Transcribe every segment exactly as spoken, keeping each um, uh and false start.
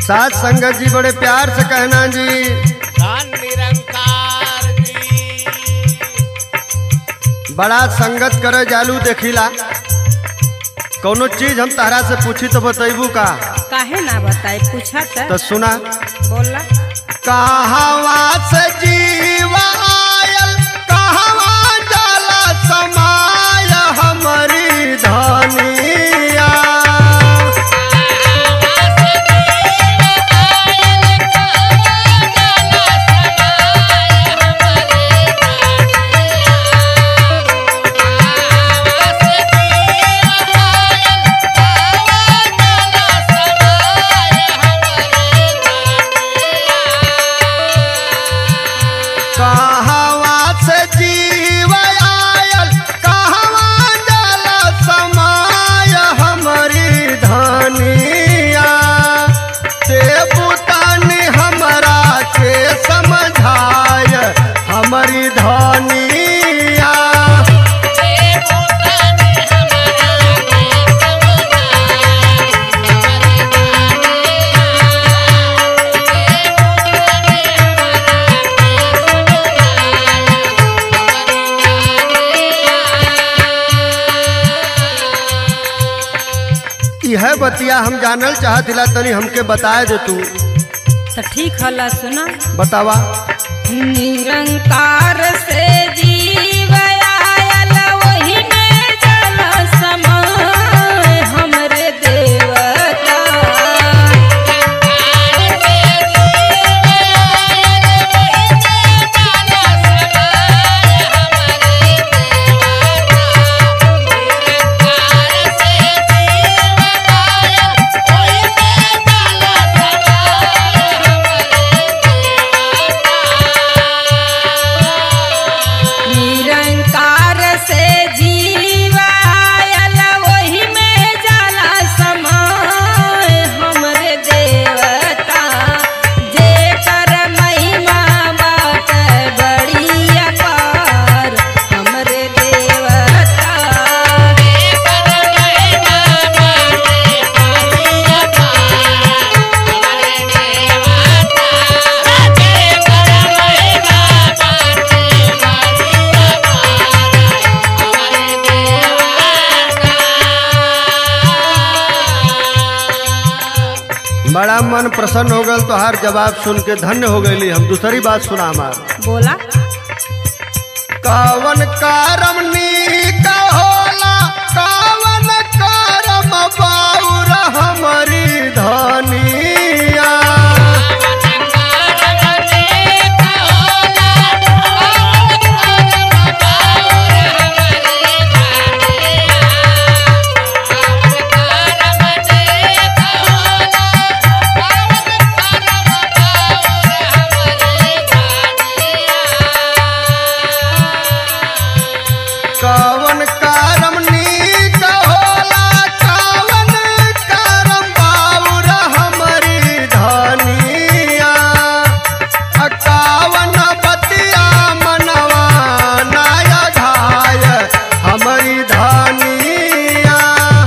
साथ संगत जी बड़े प्यार से कहना जी। धन निरंकार जी। बड़ा संगत करे जालू देखिला। कौनो चीज हम तारा से पूछी तो बतैबू का? काहे ना बताई, पूछा त तो सुना। बोला। कहवा से जीवा आयल कहवा जाला समाय हमारी धनिया। कहवा से जीवा आयल कहवा जाला समाय हमारी धनिया। से पुतानी हमरा के समझाय हमारी धनिया। यह बतिया हम जानल चाहतिला, तनी हमके बताए दे तू। तो ठीक हला, सुना। बतावा। निरंकार से जीव आयल वही में जल समाय हमरे देवता। निरंकार से जीव आयल वही में जाला समाय हमरे देवता। जेकर महिमा बात बड़ी अपार हमरे देवता। बड़ा मन प्रसन्न हो गल तो हर जवाब सुन के धन्य हो गई। हम दूसरी बात सुना हमार। बोला। कवन करम नीक होला कवन करम बाउर हमारी धनिया। कवन करम नीक होला कवन करम बाउर हमारी धनिया। कवन बतिया मनवा नाया घाय हमारी धनिया।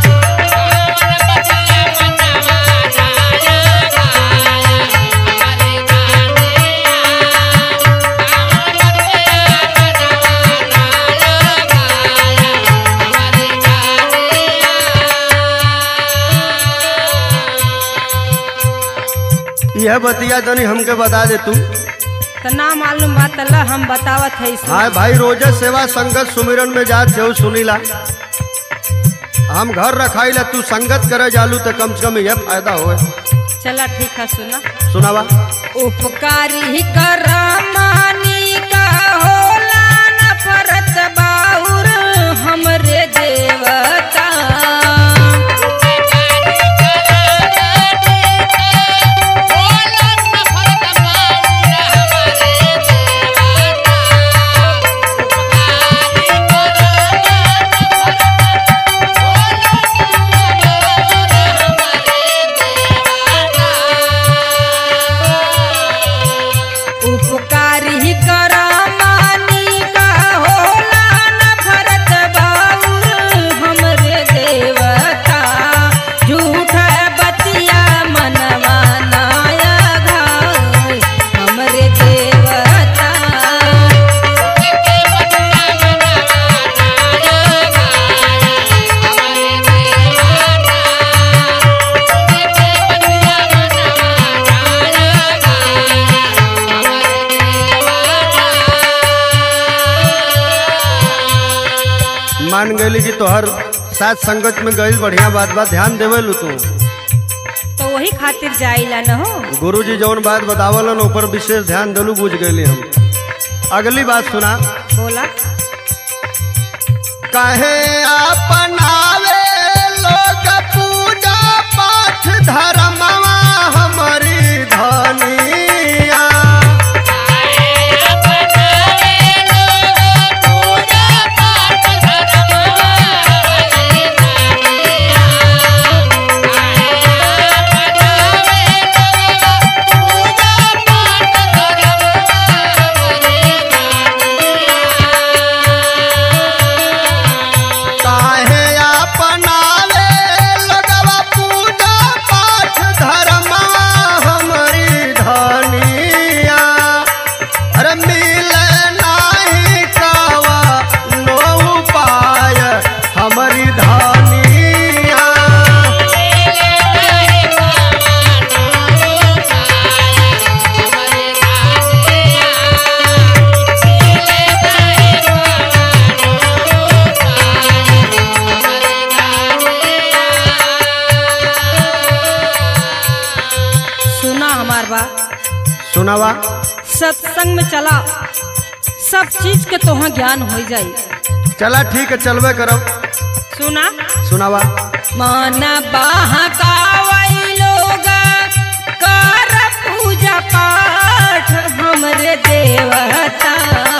यह बतिया तनी हमके बता दे तू। तो ना मालूम बात ला हम बतावत है। हाँ भाई, रोजे सेवा संगत सुमिरन में जात हो सुनीला। हम घर रखाइला, तू संगत करे जालू तो कम से कम यह फायदा हो। चला ठीक है, सुना। सुनावा। उपकारी करमानी का होला नफरत बाउर हमरे देवता। उपकारी करमानी का होला नफरत बाउर गई कि तोहर साथ संगत में गई बढ़िया बात बात ध्यान देवे लू तू तो वही खातिर जाइला न हो। गुरुजी जौन बात बतावलन ऊपर विशेष ध्यान दिलू बुझ गई हम। अगली बात सुना। बोला। कहे अपनावे लोग पूजा पाठ धर्मवा हमारी धनिया। सुनावा। सत्संग में चला सब चीज के तोहाँ ज्ञान हो जाई। चला ठीक है चलवे करब। सुना। सुनावा। मन बहकावई लोग कर पूजा पाठ हमरे देवता।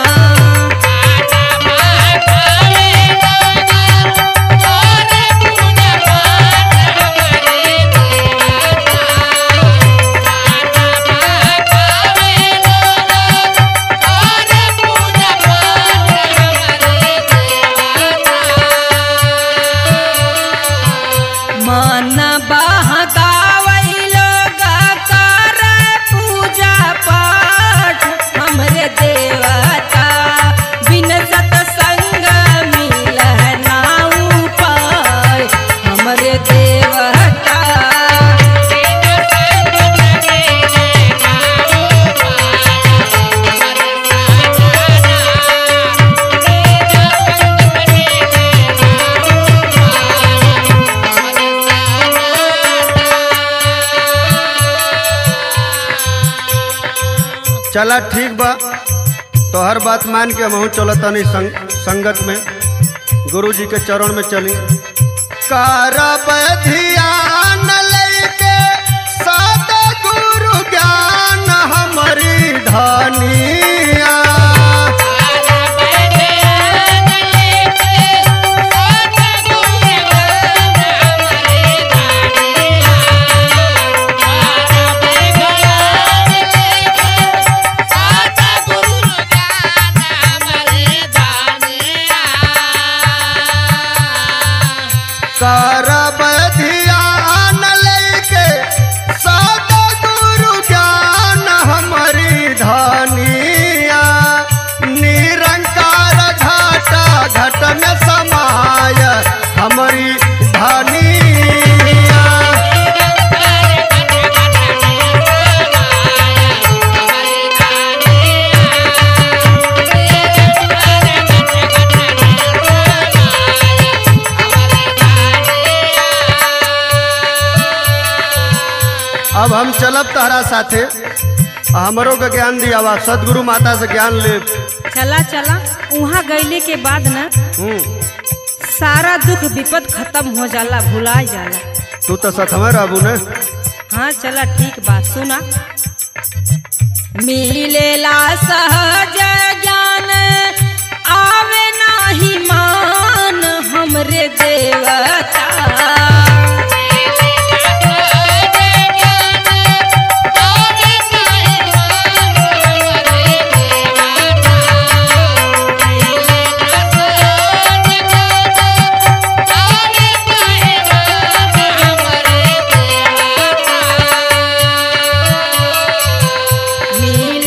चला ठीक बा तो हर बात मान के हम चलतनी संग, संगत में गुरु जी के चरण में चली। करब ध्यान लेके सद गुरु ज्ञान हमारी धनिया। करब ध्यान लेके सद गुरु ज्ञान हमारी धनिया। निरंकार घाटा घट में समाय हमारी धनिया। अब हम चलब तहरा साथे हमरों का ज्ञान दियावा सदगुरु माता से ज्ञान ले। चला चला वहाँ गईले के बाद न सारा दुख विपद खत्म हो जाला भुला जाला। तू तो सतमे रहबू ने। हाँ चला ठीक बात सुना। मिलेला सहज ज्ञान आवे नाही मान हमरे देवता।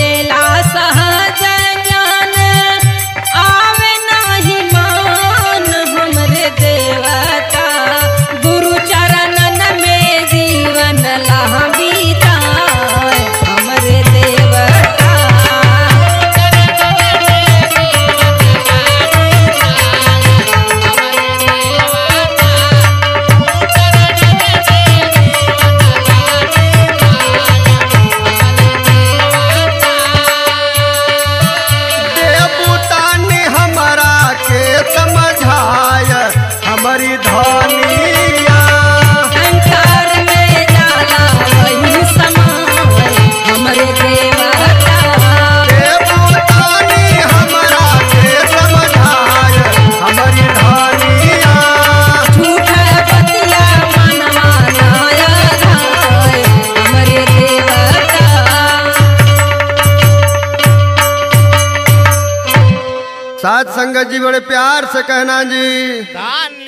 सहज ज्ञान आवे नाही मान साथ संगत जी बड़े प्यार से कहना जी धन